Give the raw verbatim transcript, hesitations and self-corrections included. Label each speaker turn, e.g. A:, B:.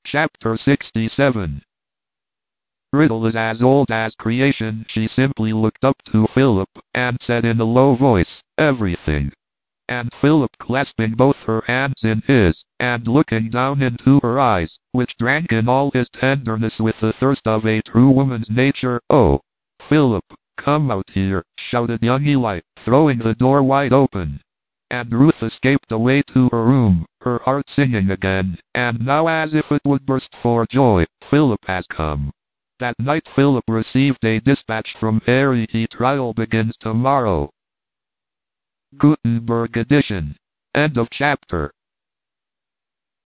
A: Chapter sixty-seven. Riddle is as old as creation. She simply looked up to Philip, and said in a low voice, "Everything." And Philip, clasping both her hands in his, and looking down into her eyes, which drank in all his tenderness with the thirst of a true woman's nature, "Oh, Philip, come out here," shouted young Eli, throwing the door wide open. And Ruth escaped away to her room, her heart singing again, and now as if it would burst for joy, "Philip has come." That night Philip received a dispatch from Harry. "The trial begins tomorrow." Gutenberg edition. End of chapter.